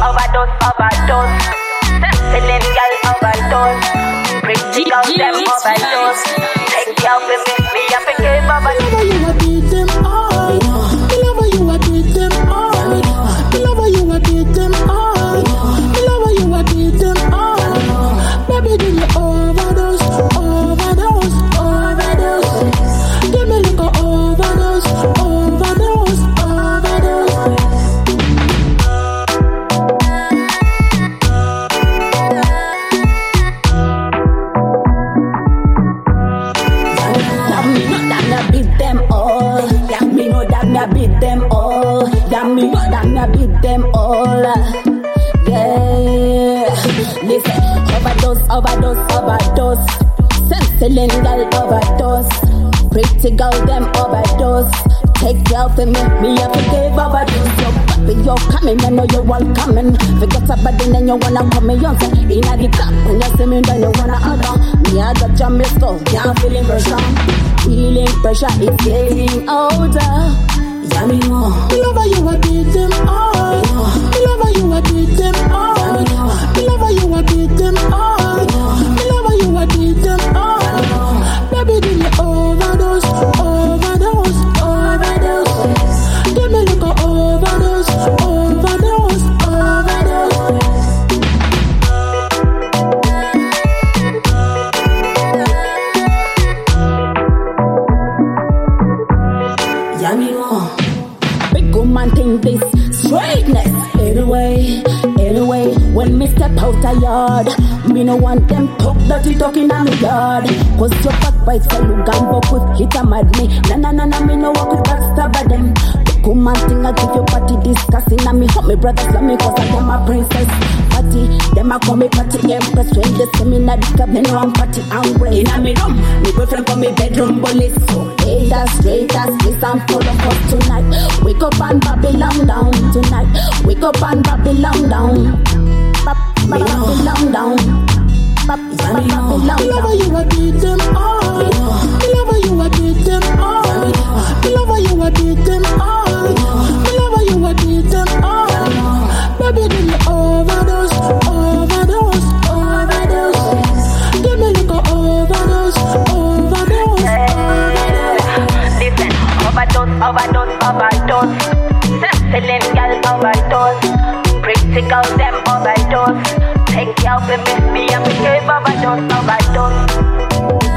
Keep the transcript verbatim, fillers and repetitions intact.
overdose, overdose. Selling girl overdose. Pretty girls them overdose. Take care of me, me up and give overdose. You a beat them all. Me love how you a beat them all. Me love how you a beat them all. Me love how you a beat them all. Baby, give me overdose, overdose, overdose. Give me like a overdose, overdose, overdose. That me know that me beat them all. That me know that me beat them all. That me know that me beat them all. Yeah. Listen, overdose, overdose, overdose. Selling girl overdose. Pretty girl them overdose. Take care for me, me have to give overdose. Yo, baby, you're coming, I know you're all coming. Forget about it, then you wanna come me on. In a the club, when you see me, then you wanna add on. Me I got jam me so, yeah, I'm feeling pressure. Feeling pressure, it's getting older. Yeah, me know. Me love how you a beat them all. Me love how you a beat them all. Me love how you a beat them all. Me love how you a beat them all. Baby, give me overdose, overdose, overdose. Give me like a overdose, overdose, overdose. Yeah, me know. Big woman think this straightness. Anyway, anyway, when me step out a yard, me no want them talk dirty talking on me yard. Cause your back bites so you gamble with hit a mad me. Na na na na, me no walk with backstabber them. Big woman thing I give your party discussing. And me help me brothers love me cause I am a princess. Party, them a call me party empress. When they see me na the club, me know I'm party angry. In a me room, me boyfriend call me bedroom bully. So haters, traitors, this and full of us tonight. Wake up and Babylon down tonight. Wake up and Babylon down. Bab, bab, Babylon down. Bab, bab, Babylon down. Me love how you a beat them all. Me love how you a beat them all. Me love how you a beat them all. Me love how you a beat them all. Baby, give me overdose, overdose, overdose. Give me like a overdose, overdose, overdose. Listen, overdose, overdose, overdose. Selling girl overdose. Pretty girls them overdose. Take care of me, me and me give overdose, overdose.